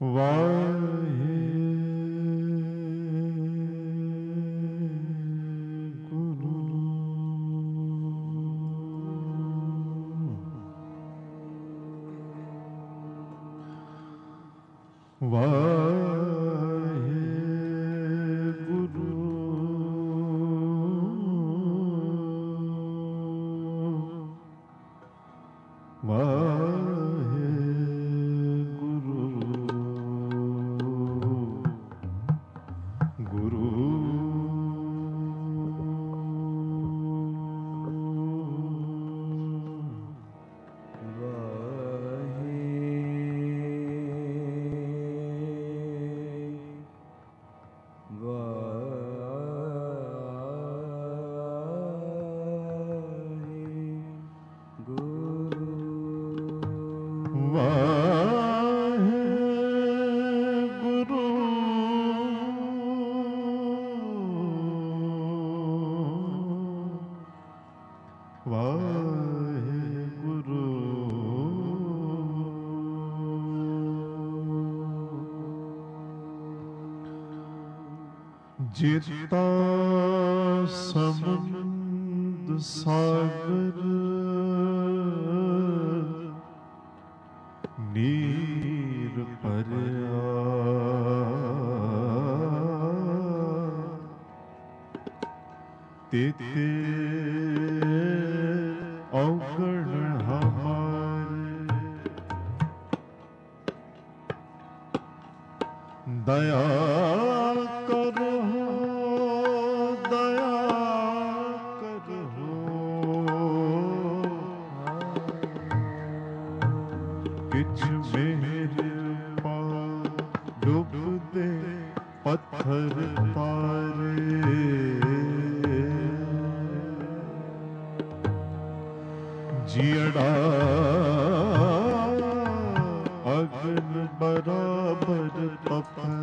ਜਿਤਾ ਸਮੁੰਦ ਸਾਗਰ ਨੀਰ ਭਰਿਆ ਤੇਤੇ ਔਗਣ ਹਮਾਰੇ ਦਇਆ ਪੱਥਰ ਤਾਰੇ ਜੀੜਾ ਅਗਨ ਬਰਾਬਰ ਤਪੈ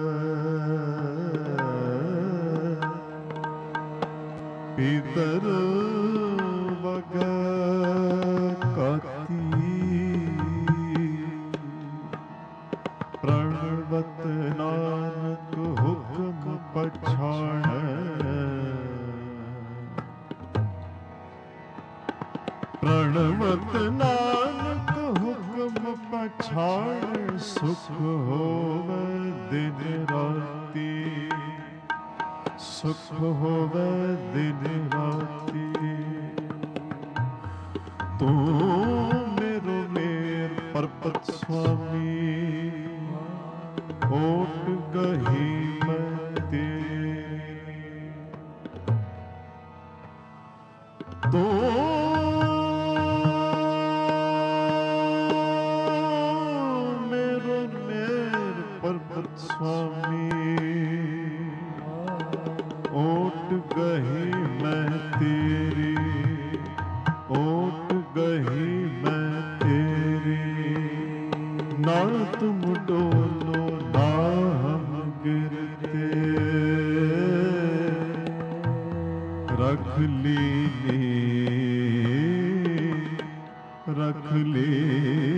ਪੀਤਰ ਵਗ ਕਾਤੀ ਪ੍ਰਣਵਤ ਨਾਨਕ ਹੁਕਮ ਪਛਾਣੈ ਪ੍ਰਣਵਤ ਨਾਨਕ ਹੁਕਮ ਪਛਾਣੈ ਸੁਖ ਹੋਵੇ ਦਿਨ ਰਾਤੀ ਸੁਖ ਹੋਵੇ ਦਿਨ ਰਾਤੀ ਤੂੰ ਮੇਰੋ ਮੇਰ ਪਰਬਤ ਸੁਆਮੀ ਓਟ ਗਹੀ ਮੈਂ ਤੇਰੀ ਤੂੰ ਮੇਰੋ ਮੇਰ ਪਰਬਤ ਸੁਆਮੀ ਓਟ ਗਹੀ ਮੈਂ ਤੇਰੀ ਓਟ ਗਹੀ ਮੈਂ ਤੇਰੀ ਨਾ ਤੁਮ ਡੋਲੋ ਨਾ ਹਮ ਗਿਰਤੇ ਰੱਖ ਲੀਨੀ ਰੱਖ ਲੀਨੀ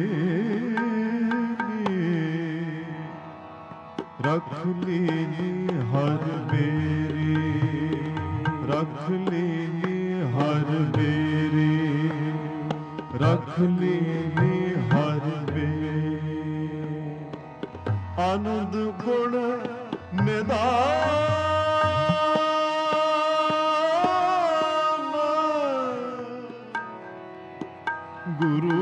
ਰੱਖ ਲੀਨੀ ਹਰ ਮੇਰੀ ਰੱਖ ਲੀਨੀ ਹਰ ਮੇਰੀ ਰੱਖ ਲੀਨੀ ਹਰ ਮੇਰੀ ਆਨੰਦ ਗੁਣ ਨਿਧਾਨ ਗੁਰੂ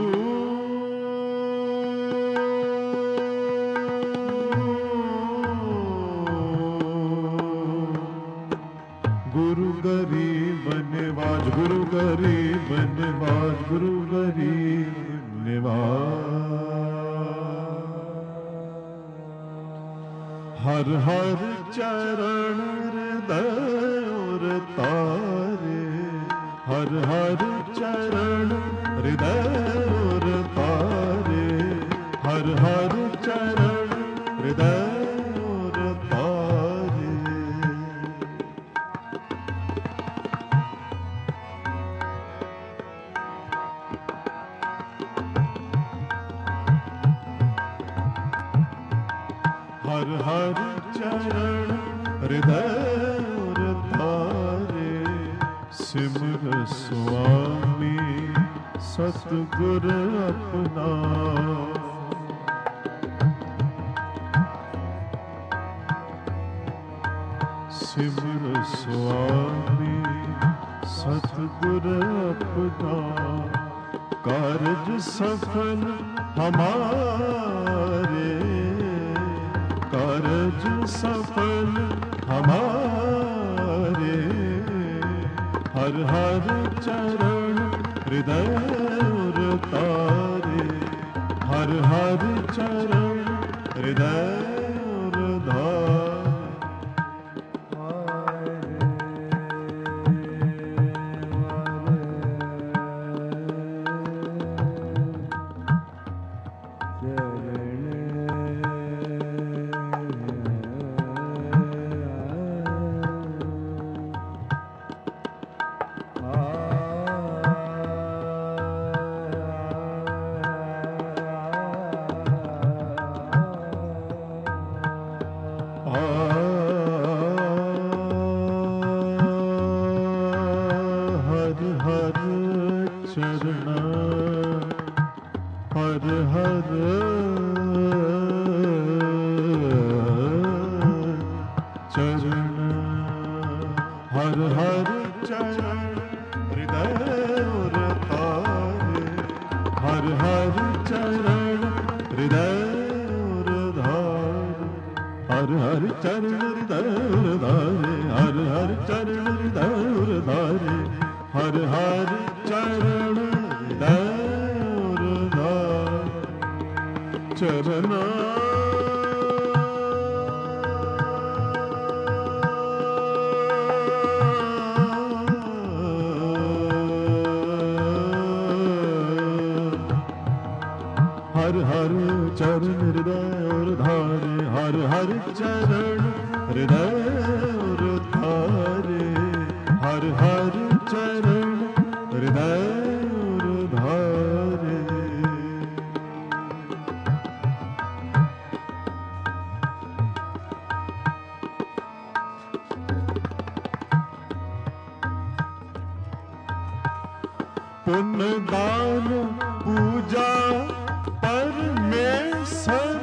ਗੁਰੂ ਗਰੀਬ ਨਿਵਾਜ ਗੁਰੂ ਗਰੀਬ ਨਿਵਾਜ ਗੁਰੂ ਗਰੀਬ ਨਿਵਾਜ ਹਰ ਹਰ ਚਰਨ ਹਿਰਦੈ ਔਰ ਤਾਰੇ ਹਰ ਹਰ ਚਰਨ ਹਿਰਦੈ ਔਰ ਤਾਰੇ ਹਰ ਹਰ ਚਰਨ ਹਿਰਦੈ ਔਰ ਤਾਰੇ हर हर चरण हृदय तारे सिमर स्वामी सतगुर अपना। सिमर स्वामी सतगुर अपना कारज सफल हमारे, कारज सफल हमारे। हर हर चरण हृदय तारे हर हर चरण हृदय धारे। हर हर चरण हृदय धारे हर हर चरण हृदय धारे हर हर चरण हृदय धारे। पुण्य दान पूजा परमेश्वर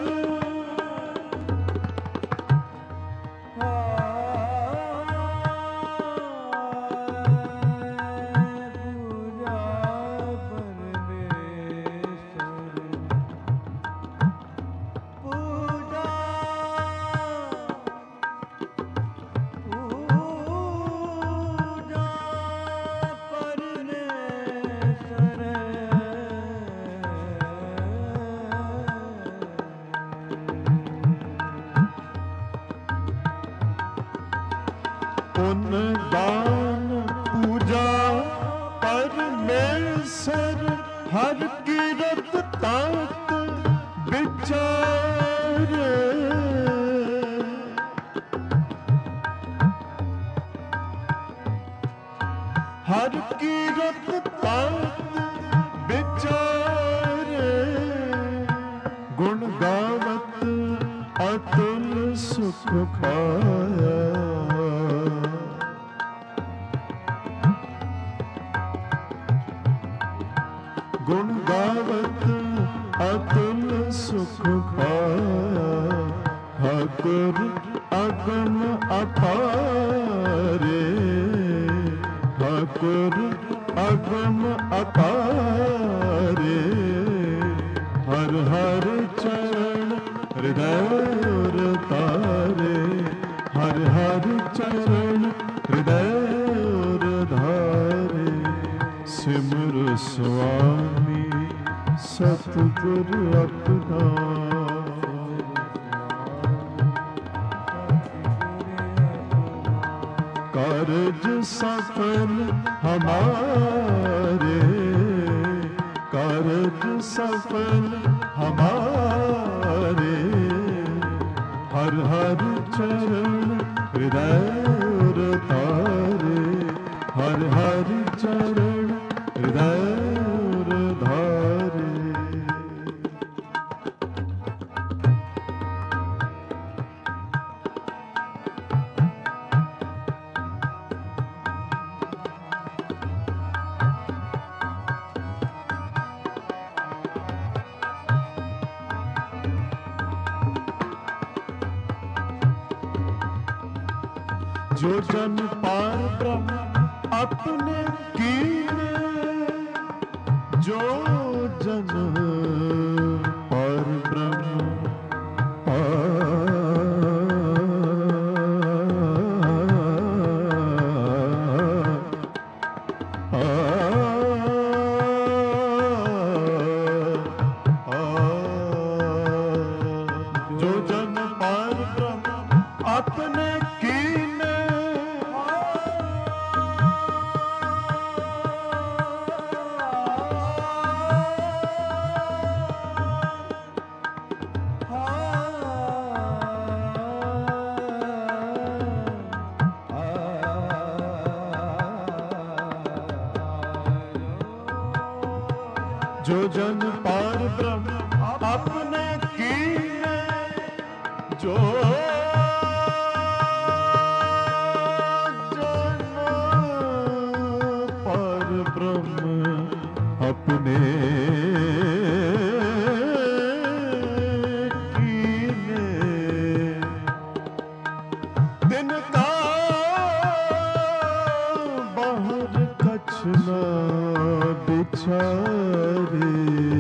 दान पूजा परमेश्वर हर कीरत तात विचारे। हर कीरत तात विचारे गुण गावत अतुल सुख पाया। गुण गावत अतुल सुख पाया ठाकुर अगम अपारे। ठाकुर अगम अपारे हर हर चरण हृदय तारे हर हर चरण हृदय धारे। सिमर स्वामी सतगुर अपना कारज सफल हमारे। कारज सफल हमारे हर हर चरण हृदय तारे हर हर चरण हृदय धारे। जो जन पार ब्रह्म अपने कीने, जो जन पार ब्रह्म जो जन पार ब्रह्म अपने कीने, जो जन पार ब्रह्म अपने कीने, जो जन पार ब्रह्म अपने कीने, तिनका बाहर कछ न बिचारे,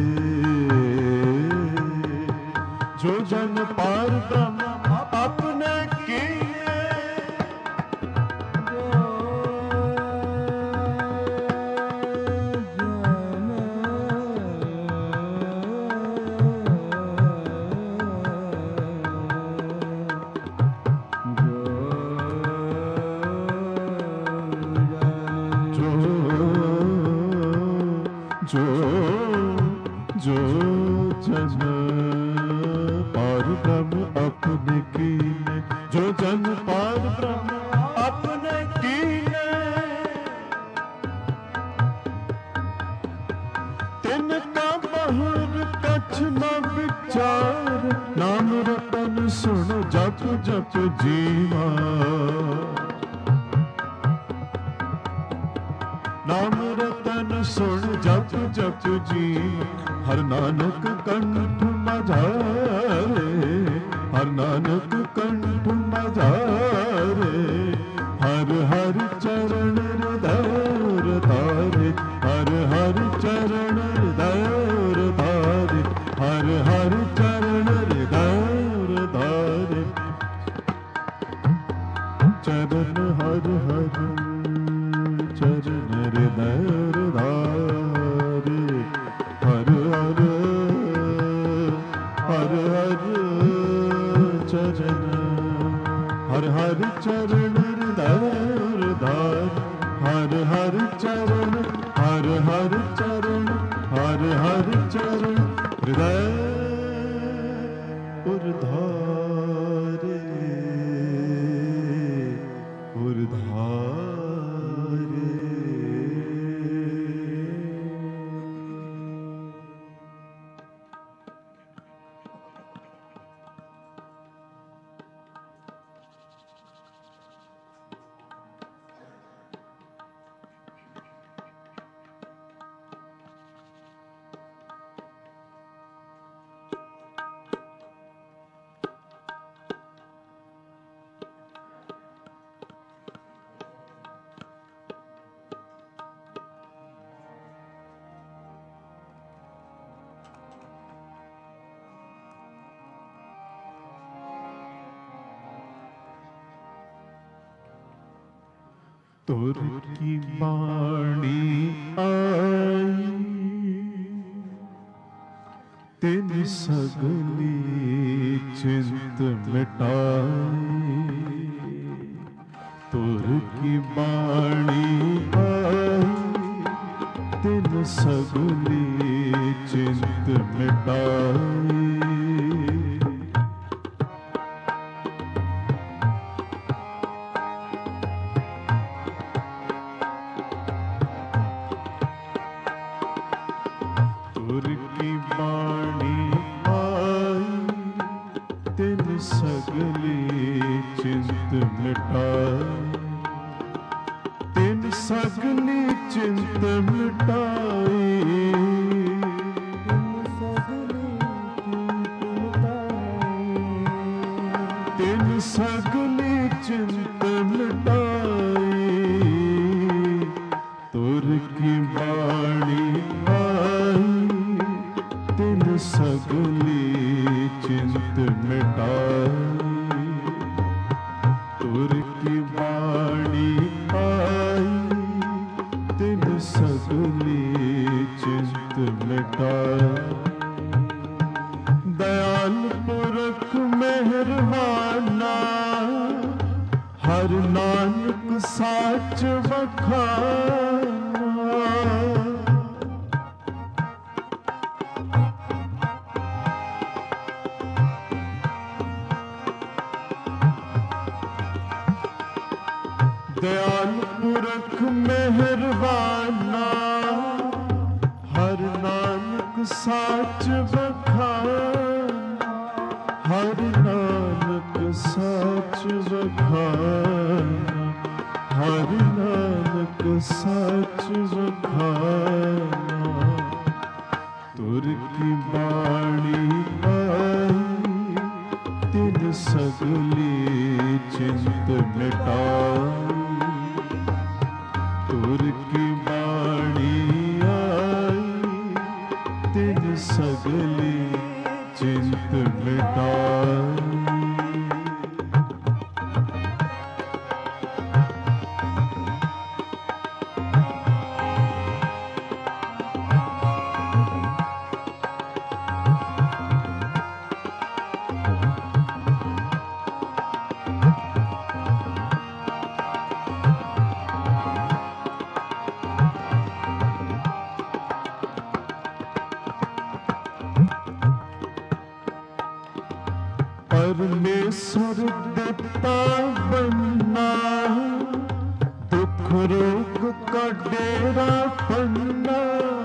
जो जन पार ब्रह्म अपने कीने, जो जन पार ब्रह्म अपने कीने, जो जन पार ब्रह्म अपने कीने, तिनका बाहर कछ न विचार, नाम रतन सुन जप जप जीवा, नाम रतन सुन जप जप जीवा, हर नानक कंठ मझारे, हर नानक कंठ मझारे, हर हर चरण हृदय धारे, हर हर चरण हृदय धारे, हर हर चरण हृदय धारे, चरण हर हर चरण हृदय धारे, हर हर हर हर चरण, हर हर चरण हृदय धारे, हर हर चरण, हर हर चरण, हर हर चरण हृदय उर्धारे, उर्धारे। तुर की बाणी आई, तिन सगली चिंत मिटाई, तुर की बाणी आई, तिन सगली चिंत मिटाई, सगली चिंत मिटाई, तिन सगली चिंत मिटाई, तुर की बाणी आई, तिन सगली चिंत मिटाई। तुर की बाणी आई, तिन सगली चिंत मिटाई। दयाल पुरख मेहरबाना, हर नानक साच बखाना। दयाल पुरख मेहरबाना, हर नानक साच बखाना। हर नानक साच बखाना, हर नानक साच बखाना। तुर की बाणी आई, तिन सगली चिंत मिटाई। तुर की बाणी आई, तिन सगली चिंत मिटाई। परमेश्वर देता बनना, दुख रोग का डेरा पन्ना।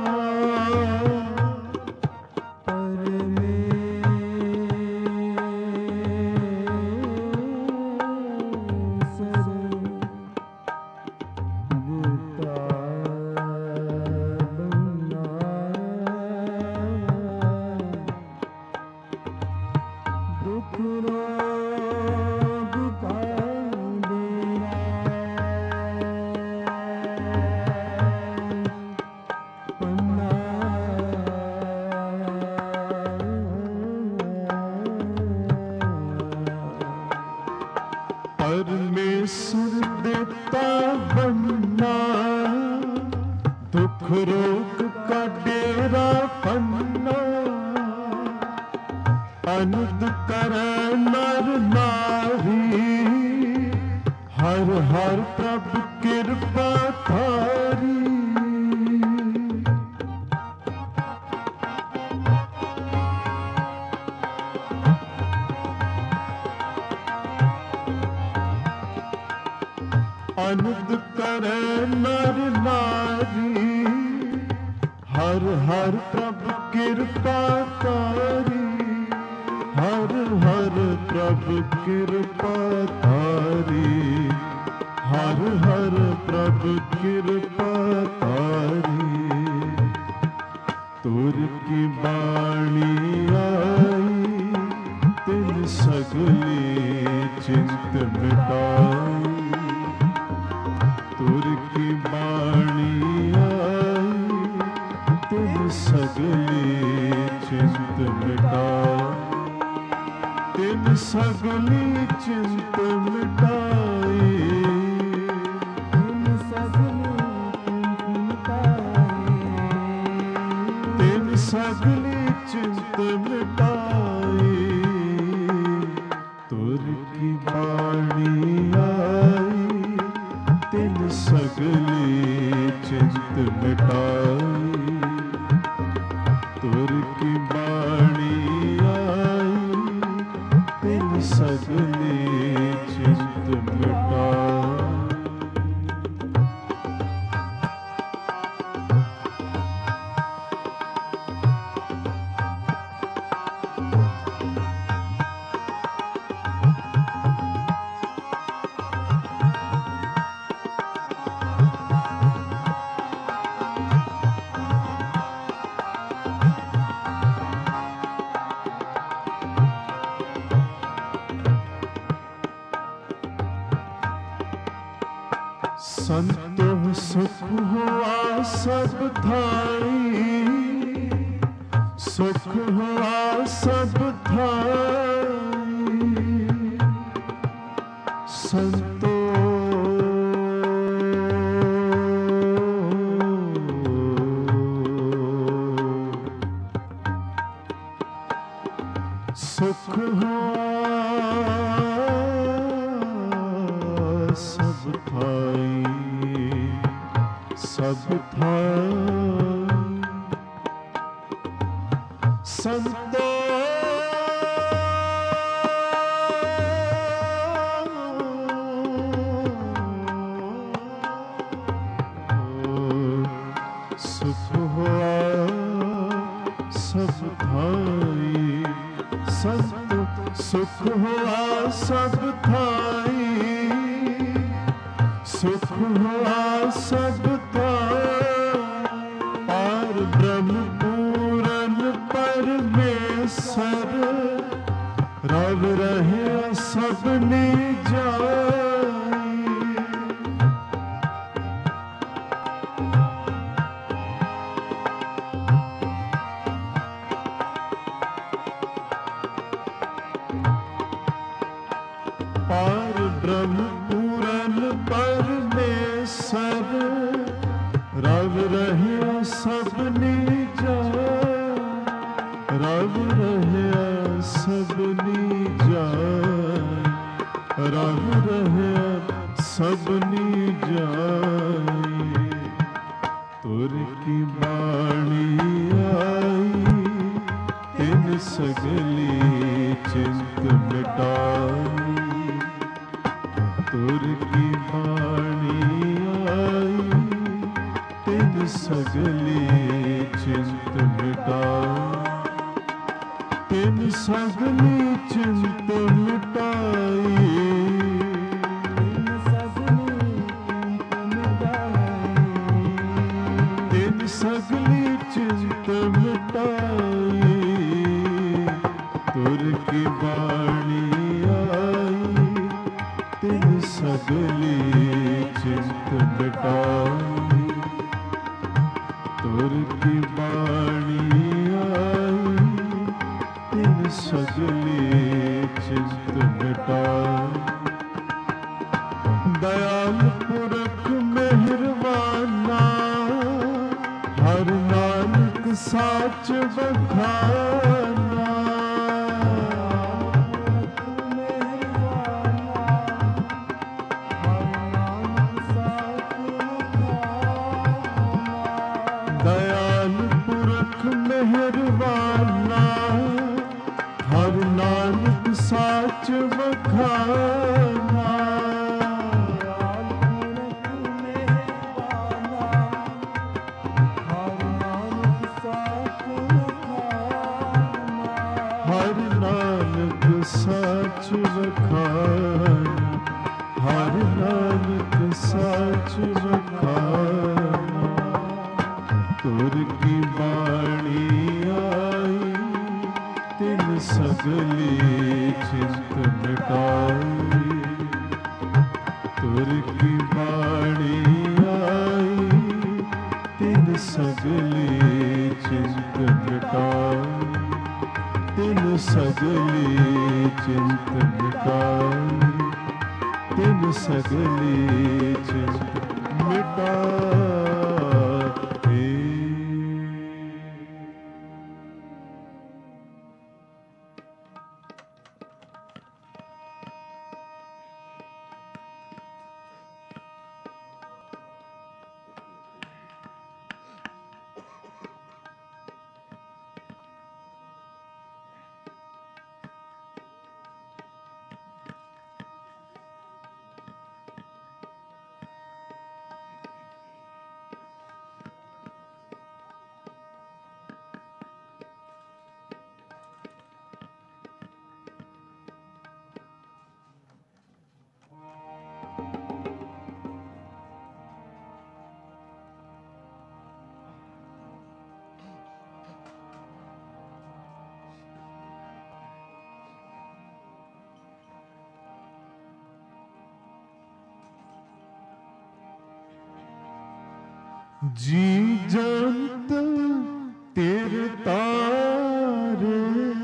परमेश्वर देता बनना, दुख रोग का डेरा पन्ना। अनंत करे नर नारी, हर हर प्रभु कृपा थारी। अनंत करे नर नारी, हर हर प्रभु कृपा तारी। हर हर प्रभु कृपा तारी, हर हर प्रभु कृपा तारी। तुर की बाणी आई, तिन सगली चिंत मिटाई। तुर की बाणी आई, तिन सगली चिंत मिटाई। तिन सगली चिंत मिटाई। तिन सगली चिंत मिटाई। तिन सगली चिंत मिटाई। तुर की बाणी आई, तिन सगली चिंत मिटाई। तुर की बाणी आई, तिन सगली चिंत मिटाई। संतो सुख हुआ सब थाई, सुख हुआ सब थाई। संतो सुख हुआ सब थाई, सब थाई। संतो सुख हुआ सब थाई, संत सुख हुआ सब थाई, सुख हुआ सब थाई। पार ब्रह्म पूरन परमेश्वर, रव रहे सबनी जाई। पार ब्रह्म पूरन परमेश्वर, रव रहे सबनी जाय, रव रहे सबनी जाय, रव रहे सबनी जाय। तुर की बाणी आई, तिन सगली चिंत मिटाई। तुर की बाणी आई, तिन सगली चिंत मिटाई। तिन सगली चिंत मिटाई, तिन सगली चिंत मिटाई। तुर की बाणी आई, तिन सगली चिंत मिटाई। तुर की बाणी आई, तिन सगली चिंत मिटाई। दयाल पुरख मेहरबाना, हर नानक साच बखाना। दयाल पुरख मेहरबाना, हर नानक साच बखाना। हर नानक साच बखाना, हर नानक साच बखाना। तुर की बाणी आई, तिन सगली चिंत मिटाई। तुर की बाणी आई, तिन सगली चिंत मिटाई। तिन सगली चिंत मिटाई, तिन सगली चिंत मिटाई। जी जंत तेरे तारे,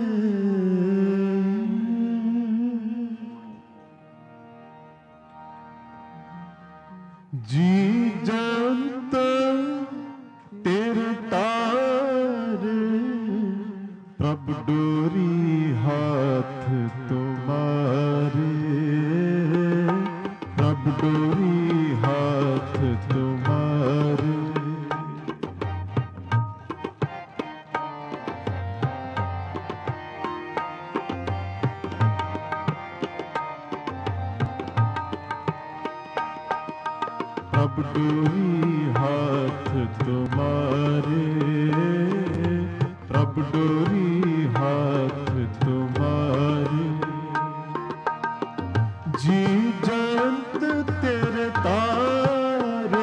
जी जंत तेरे तारे, प्रभु डोरी हाथ तुम्हारे, प्रभु डोरी हाथ तुम्हारे। प्रभु डोरी हाथ तुम्हारे, प्रभु डोरी हाथ तुम्हारे, जी जंत तेरे तारे,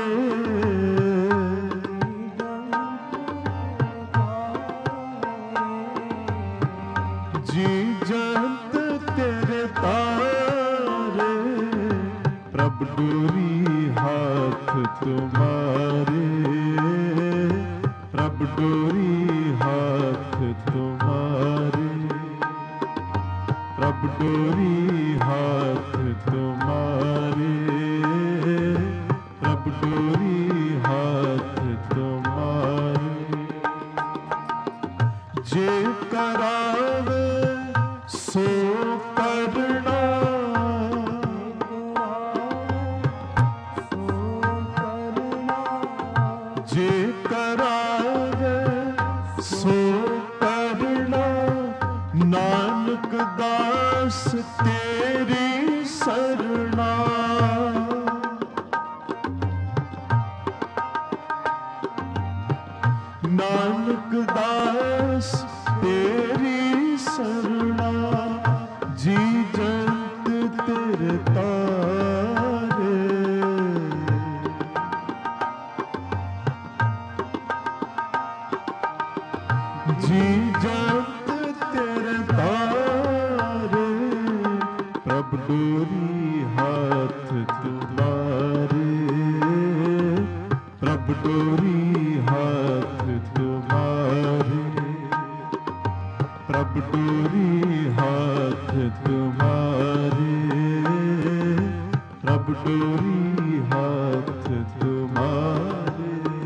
जी जंत तेरे तारे, प्रभु डोरी हाथ तुम्हारे, प्रभु डोरी हाथ तुम्हारे, प्रभु डोरी हाथ तुम्हारे, प्रभु डोरी हाथ तुम्हारे, जे करावे सो करना, जे करावे सो करना, नानक दास तेरी सरना, नानक दास तेरी सरना, जी जंत तेरे तारे, जी जंत तेरे तारे, प्रभु डोरी हाथ तुम्हारे, प्रभु डोरी हाथ तुम्हारे, प्रभु डोरी हाथ तुम्हारे, प्रभु डोरी हाथ तुम्हारे।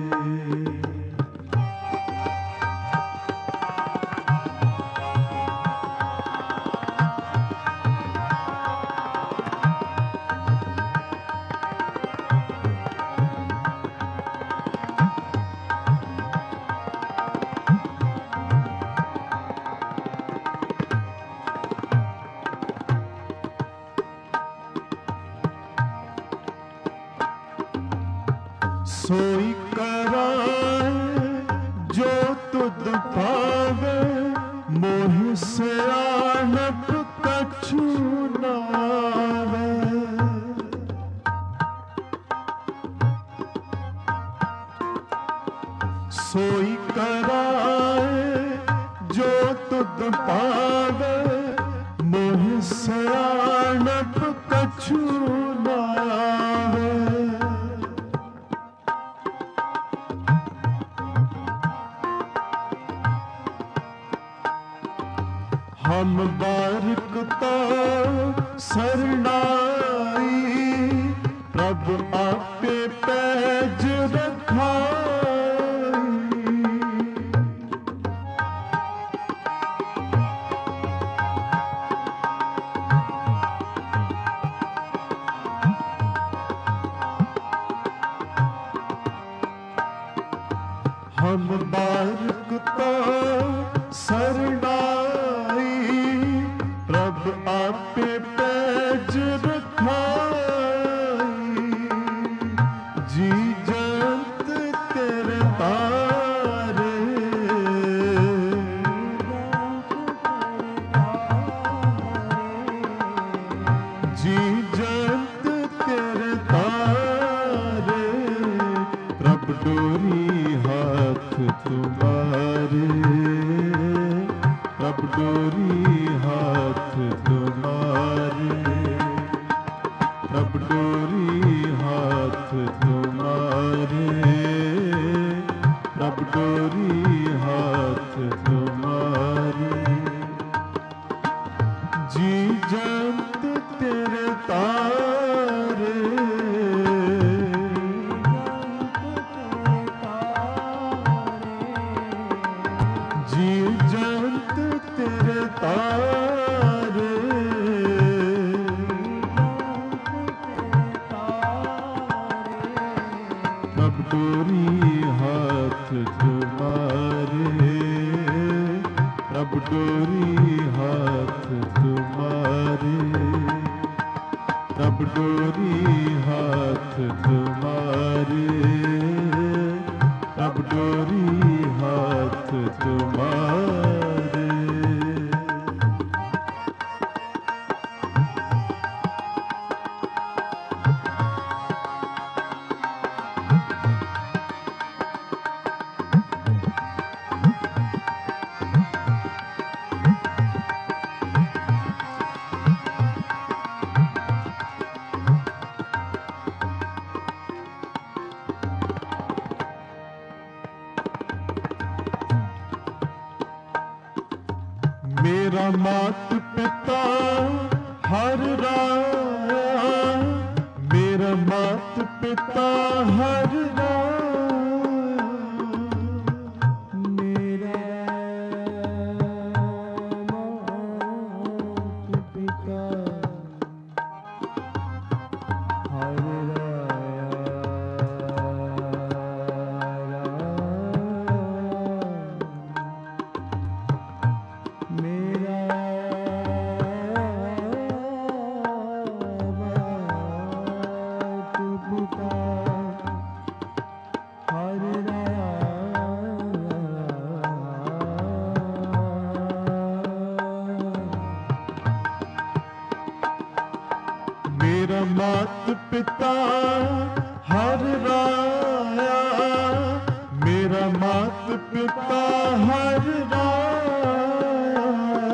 सोई कराए जो तुद पावे, मोह से आनप कछु नावे, सोई कराए जो तुद पावे, मोह से आनप कछु नावे, हम बारिकता सरनाई, प्रभु आपे पैज रखाई, हम बारिकता सरनाई, प्रभु आपे पैज रखाई, जी जंत तेरे तारे, जी जंत तेरे तारे, प्रभु डोरी हाथ तुम्हारे, प्रभु डोरी हाथ तुम्हारे, जी जंत तेरे तारे, जी जंत तेरे तारे, प्रभ डोरी हाथ तुम्हारे, प्रभ डोरी हाथ तुम्हारे, प्रभ डोरी हाथ तुम्हारे, प्रभ डोरी हाथ तुम्हारे। मेरा मात पिता हर राया, मेरा मात पिता हर राया, मेरा मात पिता हर मेरा मात पिता हर राया, मेरा मात पिता हर राया,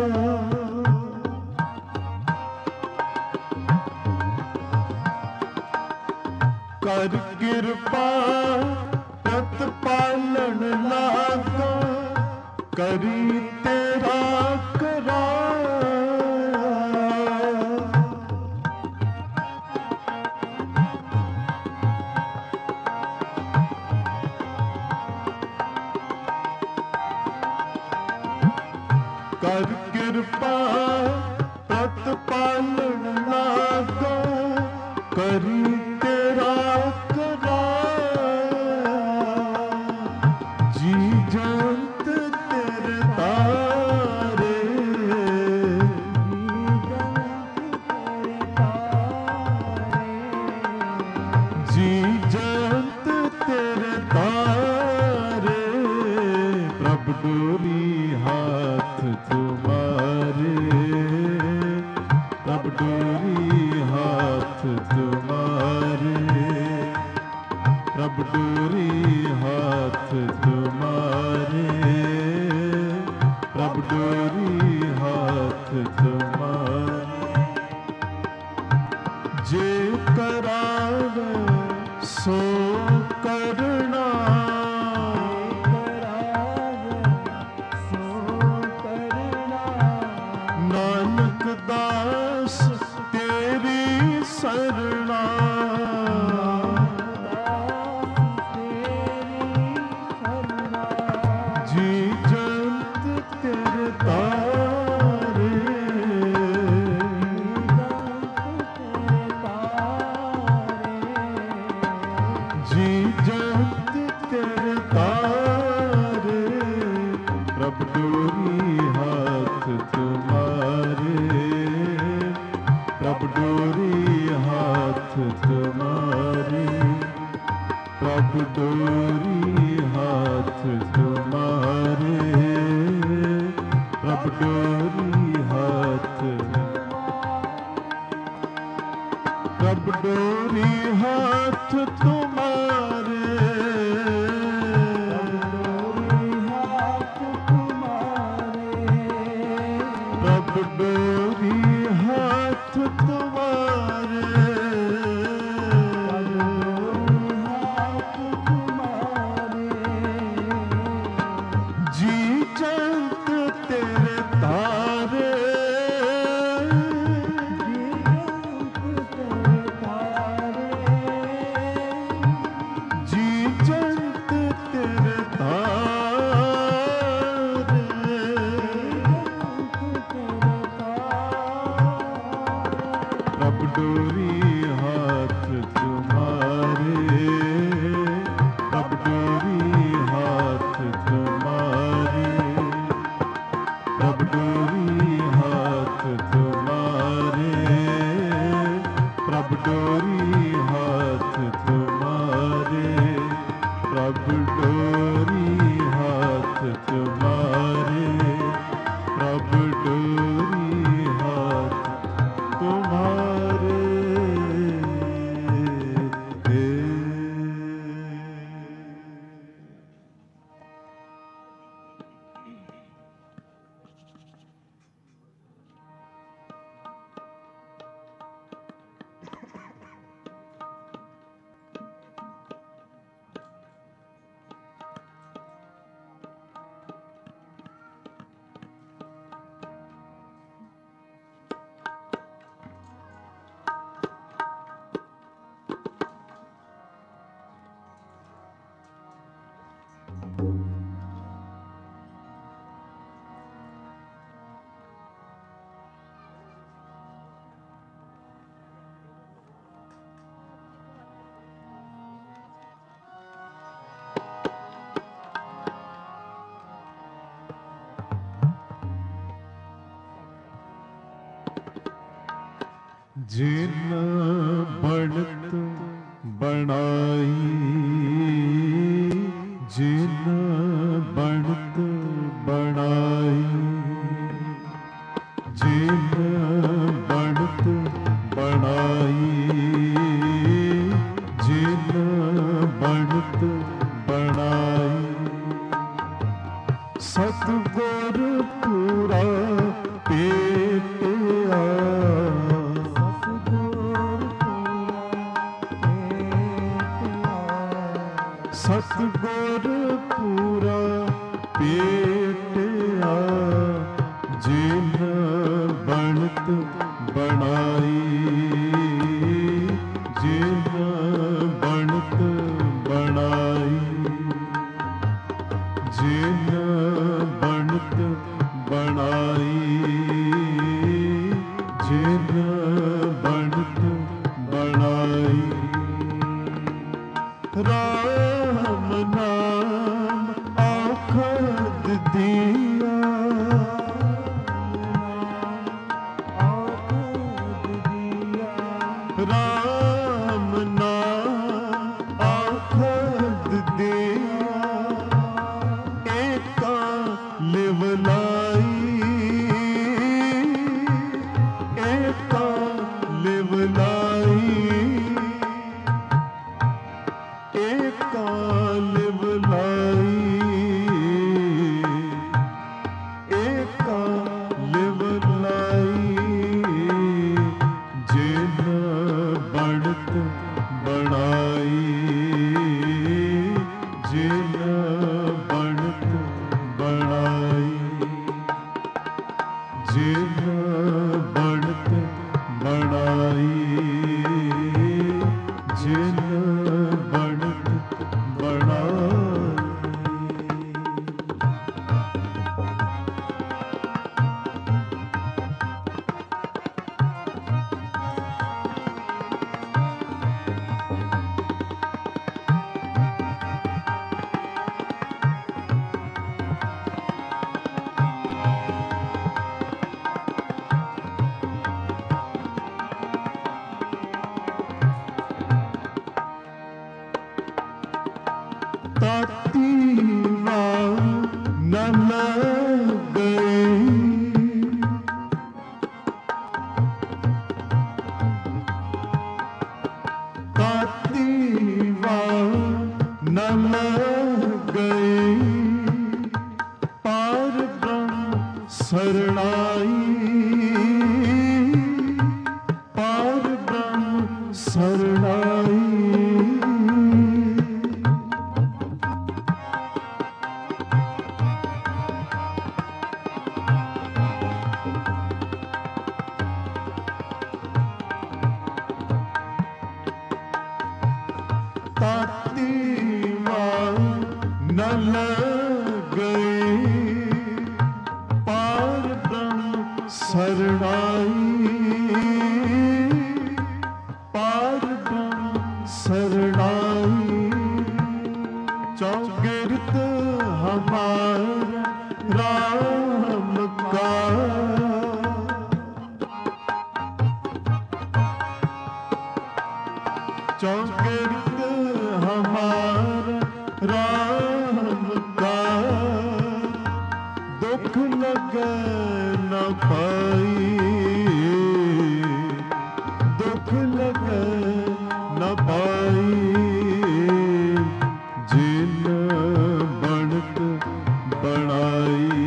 कर कृपा प्रतिपालन लागा, करी तेरा कराया, कर कृपा प्रतिपालन लागा, करी तेरा कराया, जी जंत तेरे तारे, जी जंत तेरे तारे, प्रभ डोरी हाथ तुम्हारे, प्रभ डोरी हाथ तुम्हारे, प्रभ डोरी हाथ तुम्हारे, प्रभ डोरी हाथ तुम्हारे, जे करावे सो करना, नानक दास तेरी सरना, जी जंत तेरे तारे, जी जंत तेरे तारे, प्रभ डोरी हाथ तुम्हारे, प्रभ डोरी हाथ तुम्हारे, प्रभ डोरी हाथ तुम्हारे, प्रभ डोरी हाथ, प्रभ डोरी हाथ तुम्हारे, प्रभ डोरी हाथ तुम्हारे, जी जंत तेरे तारे, प्रभु डोरी हाथ तुम्हारे, प्रभु डोरी हाथ तुम्हारे, प्रभु डोरी हाथ तुम्हारे, प्रभु डोरी हाथ तुम्हारे, प्रभु डोरी हाथ तुम्हारे, प्रभु डोरी हाथ तुम्हारे। जिन बढ़त बनाई, जिन बढ़त बनाई, जिन बढ़त बनाई, जिन बढ़त बनाई, सतगुर पूरा पेट आ, सतगुर पूरा पेट आ, जिन बढ़त बनाई, जिन बढ़त बनाई, जिन बढ़त बनाई, जिन बढ़त बनाई, राम नाम आखद दिया, राम नाम आखद दिया, एका लिवलाई, एका लिवलाई, एका लिवलाई, एका लिवलाई, जिन बढ़त बनाई, जिन बढ़त बनाई, जिन बढ़त बनाई, जिन बढ़त बनाई। तातीवा न लग गई, तातीवा न लग गई, पार ब्रह्म शरणाई, पार ब्रह्म शरणाई, तातीवा न लग गई, पार ब्रह्म शरणाई, चौकिर्त हमारा राम का, दुख लगे न पाई, दुख लगे न पाई, जिन बनत बनाई,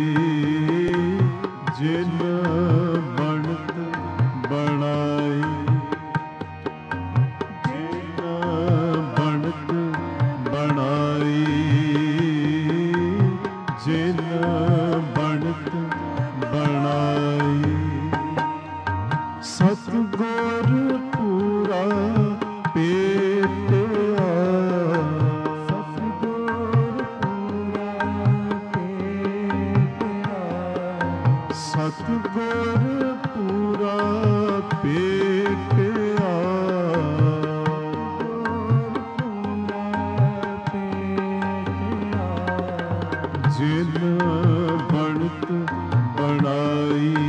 जिन बनत बनाई, जिन बनत बनाई, जिन बनत बनाई। सतगुर पूरा पेटिया, सतगुर पूरा पेटिया, जिन बनत बनाई,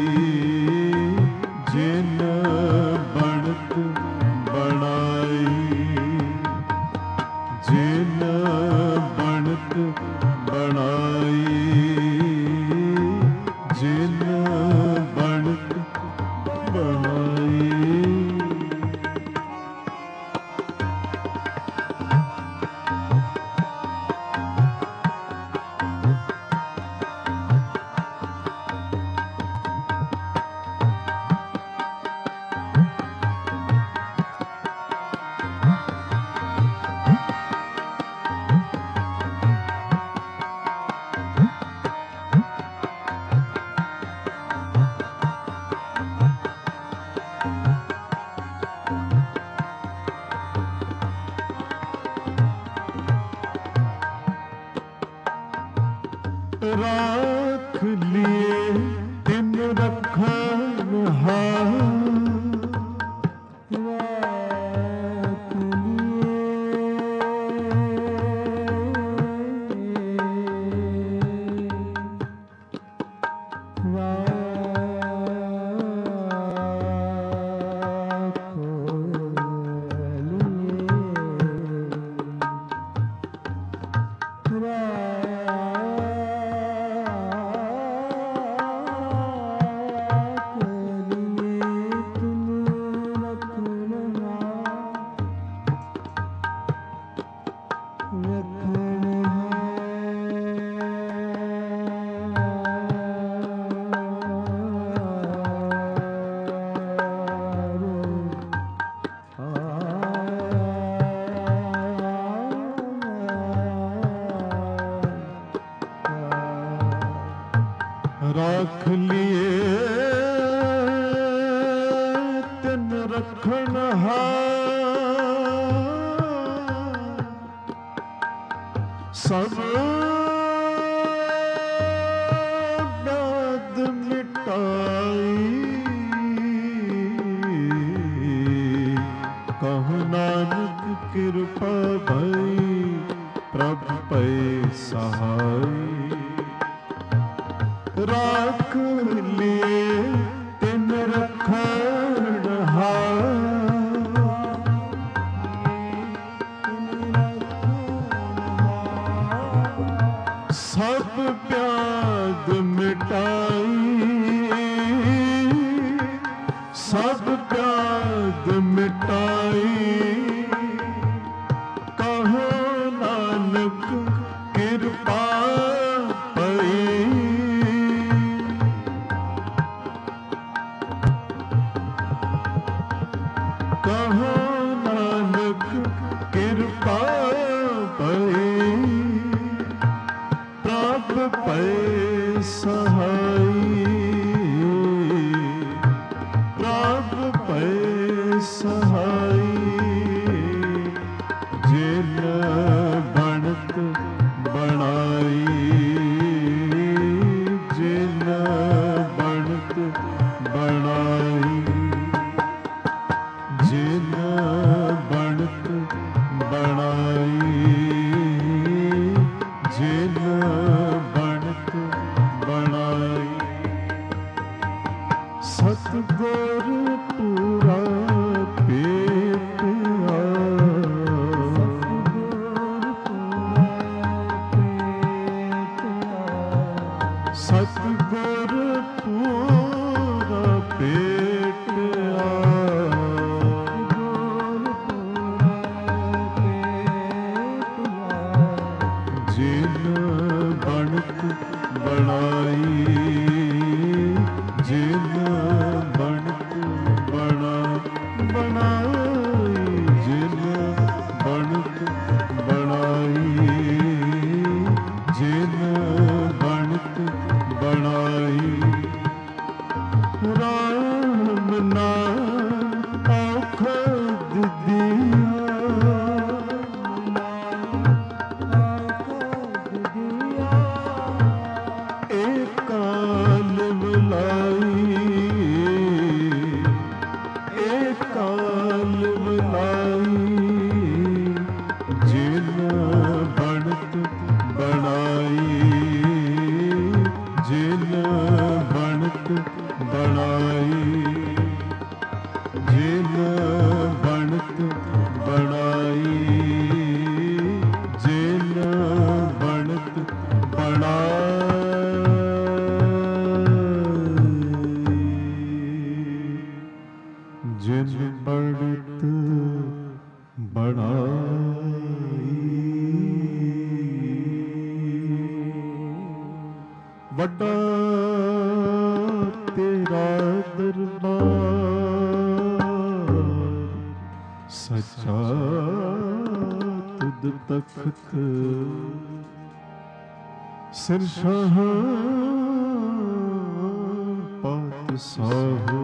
जिन बनत बनाई, जिन बनत बनाई, जिन बनत बनाई। राख लिए तिन रखन हार, राख राख लिए तिन रखन हार, सब बात मिटाई, कहु नानक कृपा भई प्रभु पै सहाई। राख लिए तिन रखन हार, सब प्याद मिटाई, सब प्याद मिटाई, कहो नानक कृपा कहो नानक कृपा पई, प्रभु पै सहाई, प्रभु पै सहाई, जिन बनत बनाई, जिन बनत बनाई, जिन बनत बनाई, जिन बनत बनाई। सतगुर पूरा पे ਨਾਮ ਆਖਦ ਦਿਆ, ਏਕ ਕਾਲ ਬੁਲਾਈ, ਏਕ ਕਾਲ ਬੁਲਾਈ, ਜਿਨ ਬਣਤ ਬਣਾਈ, ਜਿਨ ਬਣਤ ਬਣਾਈ, ਜਿਨ ਬਣਤ ਬਣਾਈ, ਜਿਨ ਬਣਤ ਬਣਾਈ, ਜਿਨ ਬਣਤ ਬਣਾਈ। ਵੱਡਾ ਤੇਰਾ ਦਰਬਾਰ, ਸੱਚਾ ਤੁਧ ਤਖਤ, ਸਿਰਸ਼ਾਹ ਪਾਤਸ਼ਾਹੋ,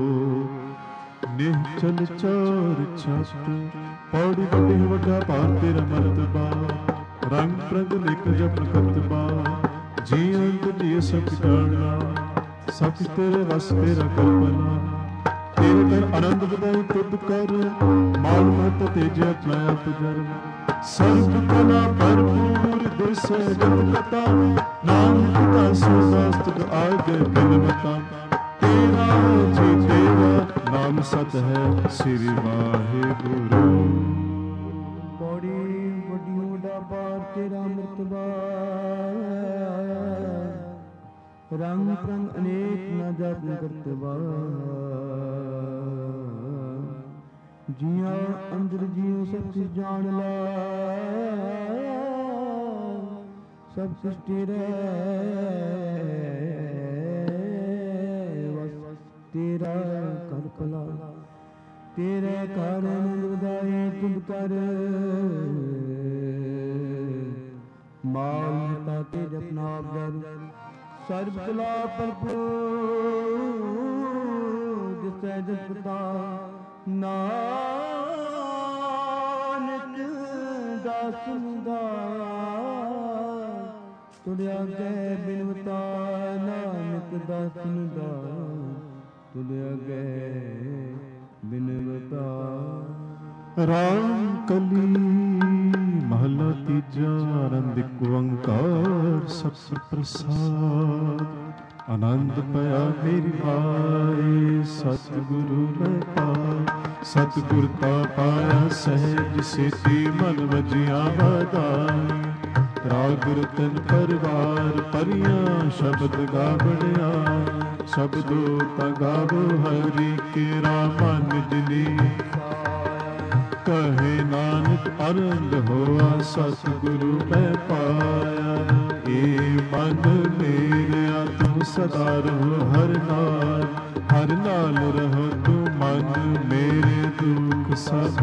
ਨਿਹਚਲ ਚਾਰ ਛੱਤ, ਪੌੜੀ ਵੱਡੇ ਵੱਡਾ ਭਾਰ ਤੇਰਾ ਮਰਤਬਾ, ਰੰਗ ਪ੍ਰੰਗ ਲਿਖ ਜਪ ਕਤਬਾ, ਜੀ ਅੰਤ ਜੀ ਸਭ ਜਾਣਾ, ਸਭ ਤੇਰੇ ਵਸ ਤੇਰਾ ਕਲਪਨਾ, ਤੇਰੇ ਦਰ ਆਨੰਦ ਵਧਾਈ ਤੁਧ ਕਰ, ਮਾਲ ਮਤ ਤੇਜ ਆਪਣਾ ਆਪ ਜਰ, ਸਰਬ ਕਲਾ ਭਰਪੂਰ ਦਿਸੈ ਜਤ ਕਥਾ, ਨਾਮ ਪਿਤਾ ਸੋਦਾਸ ਤੁਧ ਆਗੇ ਬਿਨਵਤਾ, ਤੇਰਾ ਜੀ ਤੇਰਾ ਨਾਮ ਸਤ ਹੈ, ਸ੍ਰੀ ਵਾਹਿਗੁਰੂ। ਪੌੜੀ ਵੱਡੀ ਵੱਡਾ ਪਾਰ ਤੇਰਾ ਮਰਤਬਾ, ਰੰਗ ਪ੍ਰੰਗ ਅਨੇਕ ਨਾ ਜਪ ਕਰਤਬਾ, ਜੀਆਂ ਅੰਦਰ ਜੀਉ ਸਭ ਕੁਛ ਜਾਣ ਲਾ, ਸਭ ਕੁਛ ਤੇਰਾ ਵਸ, ਤੇਰਾ ਕਰ ਭਲਾ, ਤੇਰੇ ਘਰ ਆਨੰਦ ਵਧਾਈ ਤੁਧ ਕਰ, ਮਾਲ ਮਤਾ ਤੇ ਜਪਨਾ ਆਪ ਜਰ, ਸਰਬ ਕਲਾ ਭਰਪੂਰ ਜਿਸੈ ਜਸ ਪਿਤਾ, ਨਾਨਕ ਦਾਸ ਮੁਦਾ, ਤੁਧ ਆਗੇ ਬਿਨਵਤਾ, ਨਾਨਕ ਦਾਸ ਮੁਦਾ, ਤੁਧ ਆਗੇ ਬਿਨਵਤਾ। ਰਾਮ ਕਲੀ ਮਹਲਾ ਤੀਜਾ, ਆਨੰਦਿਕ ਓੰਕਾਰ ਸਤਿ ਪ੍ਰਸਾਦ, ਆਨੰਦ ਪਿਆ ਮੇਰੀ ਮਾਏ, ਸਤਿਗੁਰੂ ਮੈਂ ਪਾਇਆ, ਸਤਿਗੁਰ ਤਾ ਪਾਇਆ ਸਹਿਜ ਸੇਤੀ, ਮਨ ਵਜਿਆ ਵਧਾਈ, ਰਾਗ ਰਤਨ ਪਰਵਾਰ ਪਰੀਆਂ, ਸ਼ਬਦ ਗਾਵਣਿਆ, ਸ਼ਬਦੋ ਤਾ ਗਾਵੋ ਹਰੀ ਕੇਰਾ, ਮਨ ਜਿਨੀ ਕਹੇ ਨਾਨਕ ਆਨੰਦ ਹੋਆ, ਸਤਿਗੁਰੂ ਮੈਂ ਪਾਇਆ, ਏ ਮਨ ਮੇਰਿਆ ਤੂੰ ਸਦਾ ਰਹੋ ਹਰ ਨਾਲ, ਹਰ ਨਾਲ ਰਹੋ ਤੂੰ ਮਨ ਮੇਰੇ, ਦੁਖ ਸਭ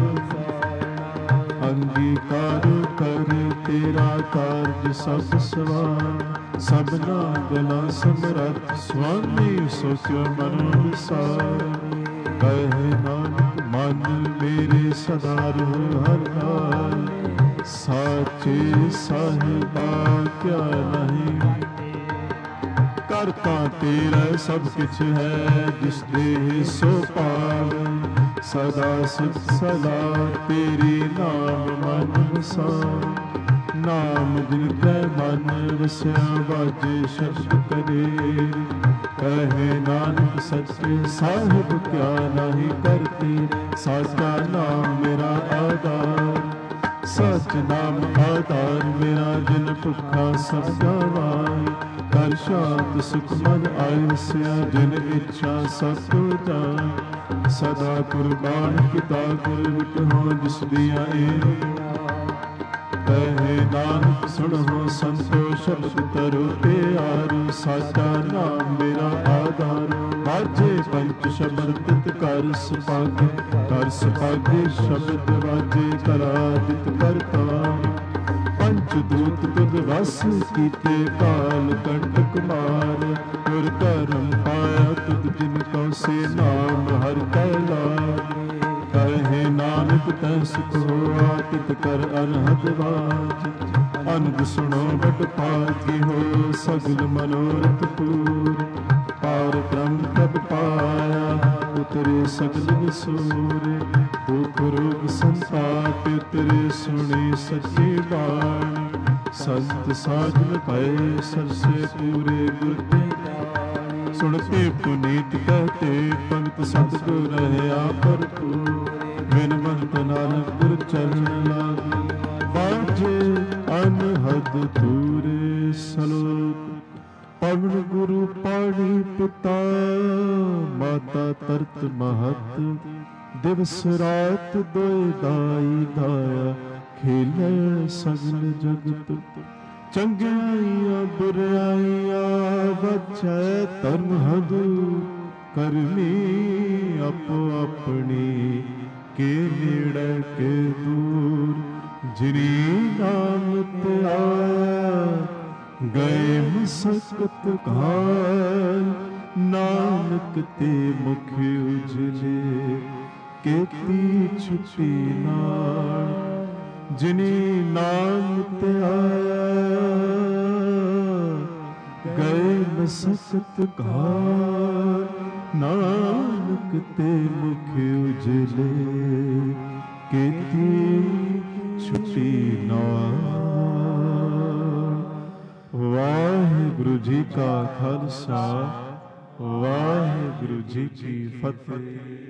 ਅੰਗੀਕਾਰ ਕਰ, ਤੇਰਾ ਕਾਰਜ ਸਭ ਸਵਾਰ, ਸਭਨਾ ਗਲਾ ਸਮਰੱਥ, ਸੁਆਮੀ ਸੋਚਿਓ ਮਨ ਵਿਸਾਰ, ਕਹੇ ਨਾਨਕ ਮਨ ਮੇਰੇ ਸਦਾ ਰਹੋ ਹਰ ਨਾਲ, ਸਾਚੇ ਸਾਹਿਬਾ ਕਿਆ ਨਹੀਂ, ਕਰਤਾ ਤੇਰਾ ਸਭ ਕਿਛ ਹੈ, ਜਿਸ ਦੇ ਸੋ ਪਾਵੈ, ਸਦਾ ਸਿਫਤ ਸਲਾਹ ਤੇਰੀ, ਨਾਮ ਮਨ ਵਸਾਵੈ, ਨਾਮ ਜਿਨ ਕੈ ਮਨ ਵਸਿਆ, ਵਾਜੇ ਸ਼ਬਦ ਕਰੇ, ਕਹੇ ਨਾਨਕ ਸੱਚੇ ਸਾਹਿਬ ਕਿਆ ਨਹੀਂ ਕਰਤੇ, ਸਾਚਾ ਨਾਮ ਮੇਰਾ ਆਧਾਰ, ਸਚ ਨਾਮ ਆਧਾਰ ਮੇਰਾ, ਜਿਨ ਭੁੱਖਾ ਸਭ ਗਵਾਏ, ਕਰ ਸ਼ਾਂਤ ਸੁਖ ਮਨ ਆਇ ਵਸਿਆ, ਜਿਨ ਇੱਛਾ ਸਭ ਜਾਏ, ਸਦਾ ਕੁਰਬਾਨ ਕੀਤਾ ਗੁਰ ਵਿਟਹੁ, ਜਿਸ ਦੀਆਂ ਏ ਕਹੇ ਨਾਨਕ ਸੁਣੋ ਸੰਤੋ, ਸ਼ਬਦ ਤਰੋ ਪਿਆਰ, ਸਾਚਾ ਨਾਮ ਮੇਰਾ ਆਧਾਰ, ਵਾਜੇ ਪੰਚ ਸ਼ਬਦ ਤਿਤ ਕਰ ਸੁਭਾਗੇ, ਕਰ ਸੁਭਾਗੇ ਸ਼ਬਦ ਵਾਜੇ ਕਰਾ ਦਿਤ ਕਰਤਾ, ਪੰਚ ਦੂਤ ਤੁਧ ਵਸ ਕੀਤੇ ਕਾਲ ਕੰਟਕ ਮਾਰ ਗੁਰ ਕਰਮ ਪਾਇਆ ਤੁਧ ਜਿਨ ਕਉ ਸੇ ਨਾਮ ਹਰਿ ਕੈ ਲਾਗੇ ਕਹੇ ਨਾਨਕ ਤੈ ਸੁਖ ਹੋਆ ਤਿਤ ਕਰ ਅਨਹਦ ਬਾਜ ਅਨੰਦ ਸੁਣੋ ਬਟ ਭਾਗੀ ਹੋ ਸਗਲ ਮਨੋਰਥ ਪੂਰ ਪਾਰ ਬ੍ਰਹਮ ਤਬ ਪਾਇਆ ਉਤਰੇ ਸਗਲ ਵਿਸੂਰੇ ਦੁਖ ਰੋਗ ਸੰਤਾਪ ਉਤਰੇ ਸੁਣੀ ਸੱਚੀ ਬਾਣੀ ਸੰਤ ਸਾਜਨ ਪਏ ਸਰਸੇ ਪੂਰੇ ਗੁਰ ਤੇ ਜਾਣੀ ਸੁਣਤੇ ਪੁਨੀਤ ਕਹਤੇ ਭਗਤ ਸਤਿਗੁਰ ਰਹਿਆ ਭਰਪੂਰ ਬਿਨ ਮੰਤ ਨਾਨਕ ਗੁਰ ਚਰਨ ਲਾਗੀ ਬਾਝੇ ਅਨਹਦ ਤੂਰੇ ਸਲੋਕ ਪਵਨ ਗੁਰੂ ਪਾਣੀ ਪਿਤਾ ਮਾਤਾ ਤਰਤ ਮਹਤ ਦਿਵਸ ਰਾਤ ਦੋਇ ਦਾਈ ਦਾਇਆ ਖੇਲੇ ਸਗਲ ਜਗਤ ਚੰਗਿਆਈਆਂ ਬੁਰਾਈਆਂ ਬਚੈ ਧਰਮ ਹਦੂ ਕਰਮੀ ਆਪੋ ਆਪਣੀ ਕੇ ਨੇੜੇ ਕੇ ਦੂਰ ਜਿਨੀ ਨਾਮ ਤੇ ਆਇਆ ਗਏ ਮਸਕਤ ਘਾਲ ਨਾਨਕ ਤੇ ਮੁਖ ਉਜਲੇ ਕੀਤੀ ਛੁੱਟੀ ਨਾਲ ਜਿਨੀ ਨਾਮ ਤੇ ਆਇਆ ਗਏ ਮਸਕਤ ਘਾਲ ਨਾਨਕ ਤੇ ਮੁਖ ਉਜਲੇ ਕੀਤੀ ਛੁੱਟੀ ਨਾਲ। ਵਾਹਿਗੁਰੂ ਜੀ ਕਾ ਖਾਲਸਾ ਵਾਹਿਗੁਰੂ ਜੀ ਕੀ ਫਤਿਹ।